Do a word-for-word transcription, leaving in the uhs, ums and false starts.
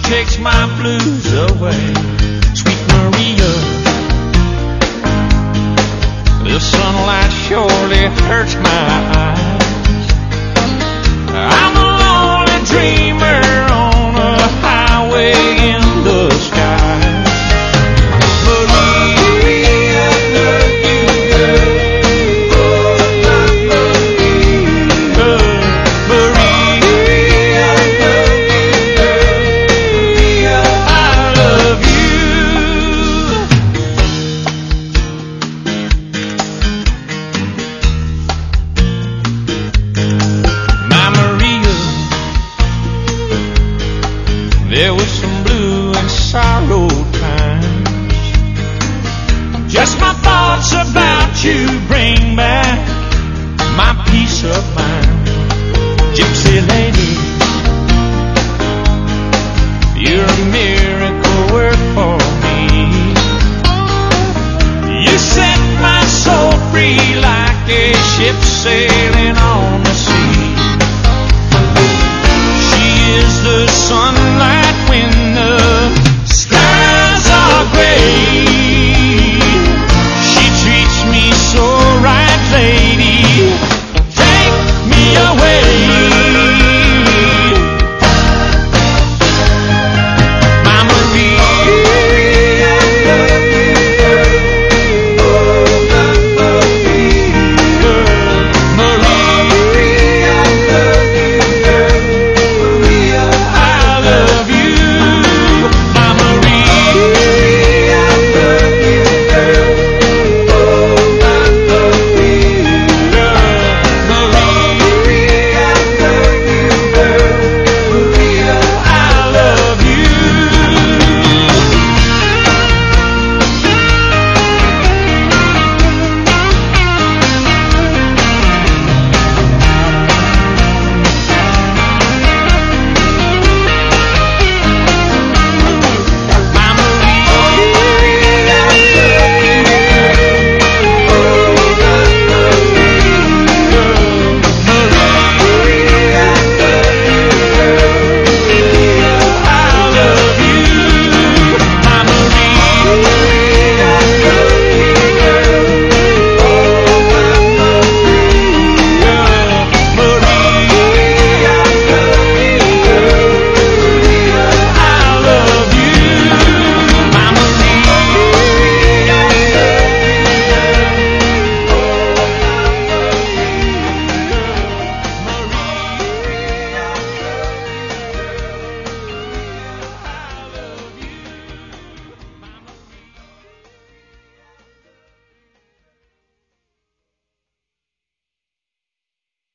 takes my blues away. Sweet Maria, the sunlight surely hurts my eyes. I'm a lonely dreamer on a highway in the sky. Maria, love you, girl. There was some blue and sorrow times. Just my thoughts about you bring back my peace of mind. Gypsy lady, you're a miracle work for me. You set my soul free like a ship sailing